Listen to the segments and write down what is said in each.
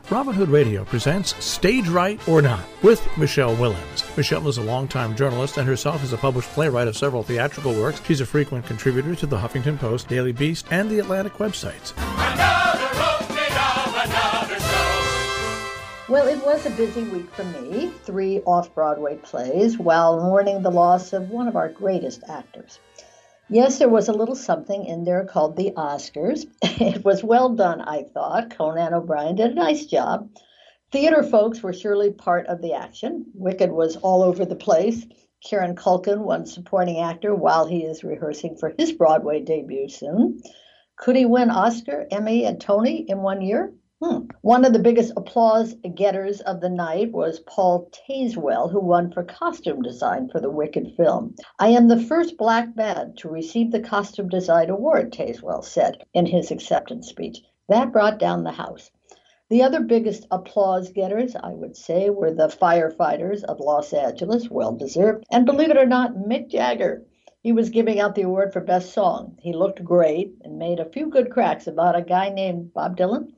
Robin Hood Radio presents Stage Right or Not with Michelle Willens. Michelle is a longtime journalist and herself is a published playwright of several theatrical works. She's a frequent contributor to the Huffington Post, Daily Beast, and the Atlantic websites. Well, it was a busy week for me. 3 off-Broadway plays while mourning the loss of one of our greatest actors. Yes, there was a little something in there called the Oscars. It was well done, I thought. Conan O'Brien did a nice job. Theater folks were surely part of the action. Wicked was all over the place. Kieran Culkin won supporting actor while he is rehearsing for his Broadway debut soon. Could he win Oscar, Emmy, and Tony in one year? One of the biggest applause getters of the night was Paul Tazewell, who won for costume design for the Wicked film. "I am the first black man to receive the Costume Design Award," Tazewell said in his acceptance speech. That brought down the house. The other biggest applause getters, I would say, were the firefighters of Los Angeles, well-deserved, and believe it or not, Mick Jagger. He was giving out the award for Best Song. He looked great and made a few good cracks about a guy named Bob Dylan.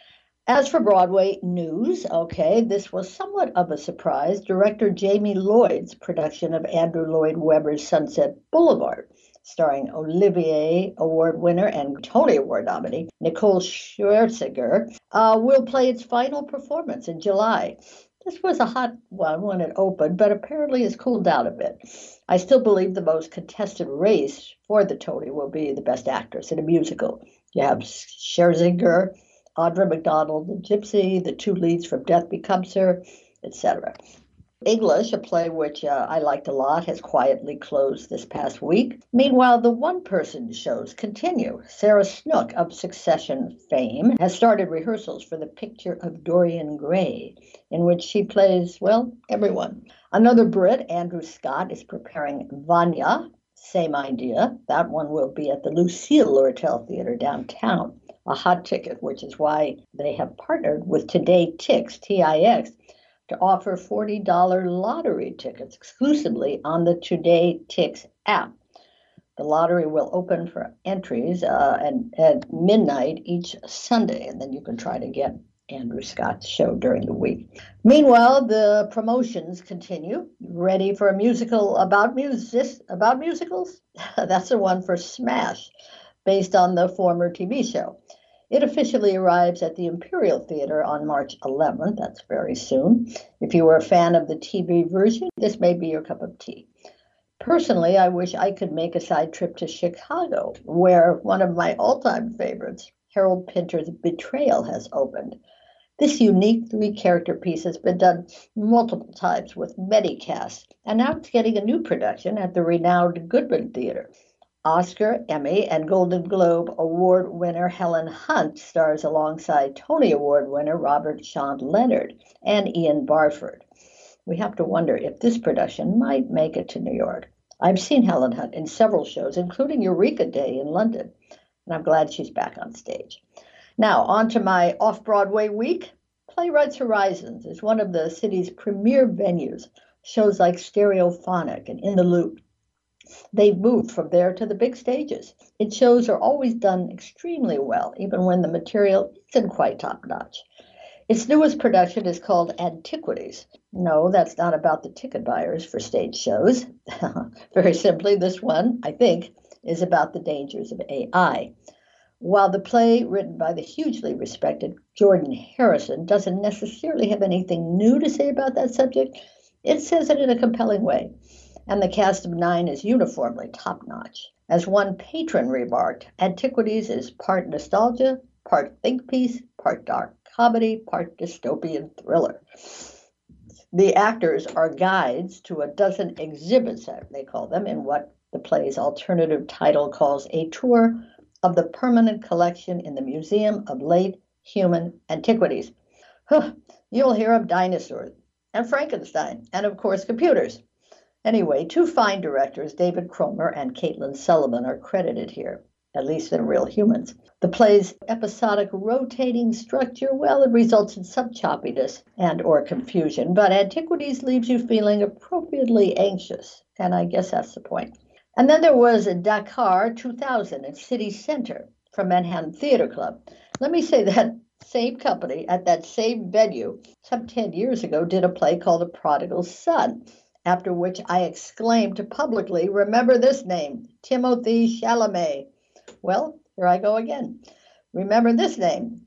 As for Broadway news, this was somewhat of a surprise. Director Jamie Lloyd's production of Andrew Lloyd Webber's Sunset Boulevard, starring Olivier Award winner and Tony Award nominee Nicole Scherzinger, will play its final performance in July. This was a hot one when it opened, but apparently has cooled down a bit. I still believe the most contested race for the Tony will be the Best Actress in a musical. You have Scherzinger, Audra McDonald, the Gypsy, the 2 leads from Death Becomes Her, etc. English, a play which I liked a lot, has quietly closed this past week. Meanwhile, the one-person shows continue. Sarah Snook of Succession fame has started rehearsals for The Picture of Dorian Gray, in which she plays, well, everyone. Another Brit, Andrew Scott, is preparing Vanya. Same idea. That one will be at the Lucille Lortel Theater downtown. A hot ticket, which is why they have partnered with Today Tix, TIX, to offer $40 lottery tickets exclusively on the Today Tix app. The lottery will open for entries at midnight each Sunday, and then you can try to get Andrew Scott's show during the week. Meanwhile, the promotions continue. Ready for a musical about musicals? That's the one for Smash, based on the former TV show. It officially arrives at the Imperial Theater on March 11th. That's very soon. If you were a fan of the TV version, this may be your cup of tea. Personally, I wish I could make a side trip to Chicago, where one of my all-time favorites, Harold Pinter's Betrayal, has opened. This unique 3-character piece has been done multiple times with many casts, and now it's getting a new production at the renowned Goodman Theater. Oscar, Emmy, and Golden Globe Award winner Helen Hunt stars alongside Tony Award winner Robert Sean Leonard and Ian Barford. We have to wonder if this production might make it to New York. I've seen Helen Hunt in several shows, including Eureka Day in London, and I'm glad she's back on stage. Now, on to my off-Broadway week. Playwrights Horizons is one of the city's premier venues. Shows like Stereophonic and In the Loop. They've moved from there to the big stages. Its shows are always done extremely well, even when the material isn't quite top-notch. Its newest production is called Antiquities. No, that's not about the ticket buyers for stage shows. Very simply, this one, I think, is about the dangers of AI. While the play, written by the hugely respected Jordan Harrison, doesn't necessarily have anything new to say about that subject, it says it in a compelling way. And the cast of 9 is uniformly top-notch. As one patron remarked, Antiquities is part nostalgia, part think piece, part dark comedy, part dystopian thriller. The actors are guides to a dozen exhibits, they call them, in what the play's alternative title calls a tour of the permanent collection in the Museum of Late Human Antiquities. You'll hear of dinosaurs and Frankenstein and, of course, computers. Anyway, 2 fine directors, David Cromer and Caitlin Sullivan, are credited here, at least in Real Humans. The play's episodic rotating structure, well, it results in some choppiness and or confusion, but Antiquities leaves you feeling appropriately anxious, and I guess that's the point. And then there was Dakar 2000 at City Center from Manhattan Theater Club. Let me say that same company, at that same venue, some 10 years ago, did a play called The Prodigal Son, after which I exclaimed publicly, remember this name, Timothée Chalamet. Well, here I go again. Remember this name,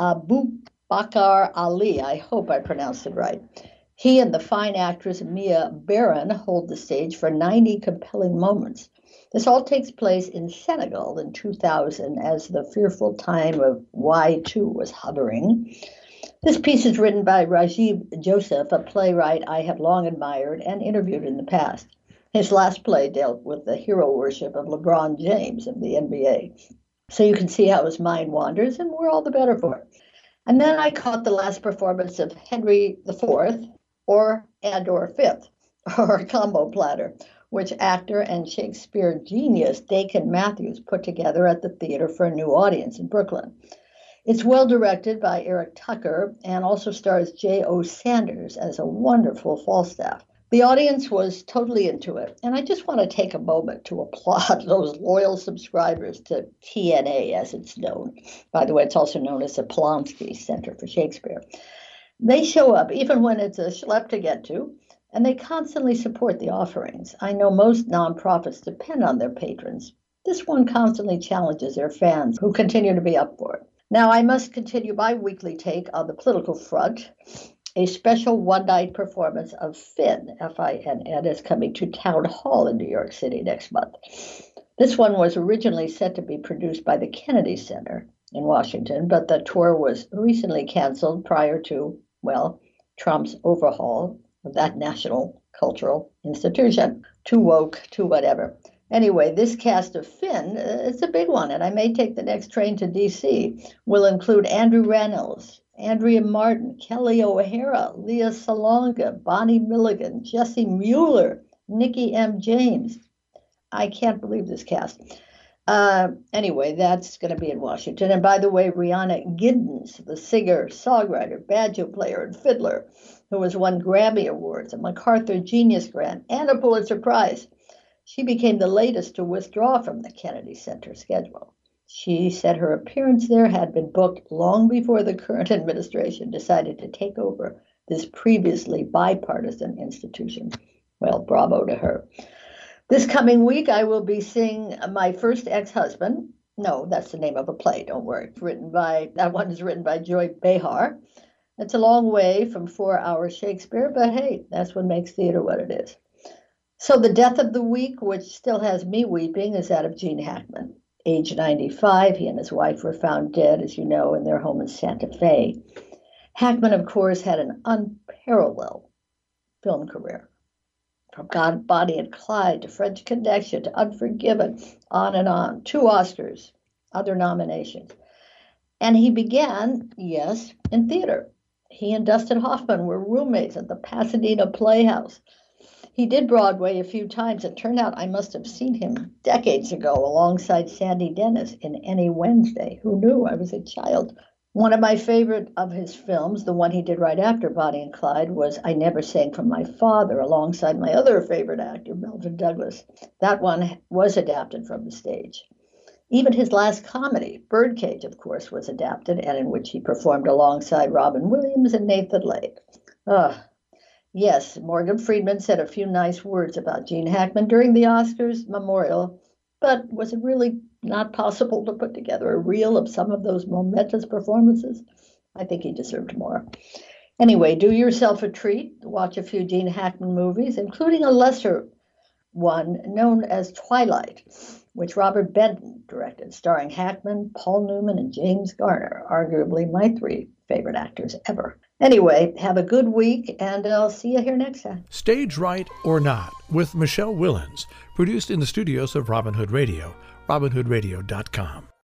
Abubakar Ali. I hope I pronounced it right. He and the fine actress Mia Baron hold the stage for 90 compelling moments. This all takes place in Senegal in 2000 as the fearful time of Y2 was hovering. This piece is written by Rajiv Joseph, a playwright I have long admired and interviewed in the past. His last play dealt with the hero worship of LeBron James of the NBA. So you can see how his mind wanders, and we're all the better for it. And then I caught the last performance of Henry IV, or Fifth, or a combo platter, which actor and Shakespeare genius Dakin Matthews put together at the theater for a new audience in Brooklyn. It's well directed by Eric Tucker and also stars J.O. Sanders as a wonderful Falstaff. The audience was totally into it, and I just want to take a moment to applaud those loyal subscribers to TNA, as it's known. By the way, it's also known as the Polanski Center for Shakespeare. They show up even when it's a schlep to get to, and they constantly support the offerings. I know most nonprofits depend on their patrons. This one constantly challenges their fans who continue to be up for it. Now, I must continue my weekly take on the political front. A special one-night performance of Finn, F-I-N-N, is coming to Town Hall in New York City next month. This one was originally set to be produced by the Kennedy Center in Washington, but the tour was recently canceled prior to, well, Trump's overhaul of that national cultural institution. Too woke, too whatever. Anyway, this cast of Finn, it's a big one, and I may take the next train to D.C., will include Andrew Rannells, Andrea Martin, Kelly O'Hara, Leah Salonga, Bonnie Milligan, Jesse Mueller, Nikki M. James. I can't believe this cast. Anyway, that's going to be in Washington. And by the way, Rihanna Giddens, the singer, songwriter, banjo player, and fiddler, who has won Grammy Awards, a MacArthur Genius Grant, and a Pulitzer Prize. She became the latest to withdraw from the Kennedy Center schedule. She said her appearance there had been booked long before the current administration decided to take over this previously bipartisan institution. Well, bravo to her. This coming week, I will be seeing My First Ex-Husband. No, that's the name of a play, don't worry. That one is written by Joy Behar. It's a long way from 4-hour Shakespeare, but hey, that's what makes theater what it is. So the death of the week, which still has me weeping, is that of Gene Hackman. Age 95, he and his wife were found dead, as you know, in their home in Santa Fe. Hackman, of course, had an unparalleled film career. From God, Bonnie and Clyde to French Connection to Unforgiven, on and on. 2 Oscars, other nominations. And he began, yes, in theater. He and Dustin Hoffman were roommates at the Pasadena Playhouse. He did Broadway a few times. It turned out I must have seen him decades ago alongside Sandy Dennis in Any Wednesday. Who knew? I was a child. One of my favorite of his films, the one he did right after Bonnie and Clyde, was I Never Sang for My Father, alongside my other favorite actor, Melvyn Douglas. That one was adapted from the stage. Even his last comedy, Birdcage, of course, was adapted, and in which he performed alongside Robin Williams and Nathan Lake. Yes, Morgan Freeman said a few nice words about Gene Hackman during the Oscars memorial, but was it really not possible to put together a reel of some of those momentous performances? I think he deserved more. Anyway, do yourself a treat, watch a few Gene Hackman movies, including a lesser one known as Twilight, which Robert Benton directed, starring Hackman, Paul Newman, and James Garner, arguably my 3 favorite actors ever. Anyway, have a good week, and I'll see you here next time. Stage Right or Not with Michelle Willens, produced in the studios of Robin Hood Radio, robinhoodradio.com.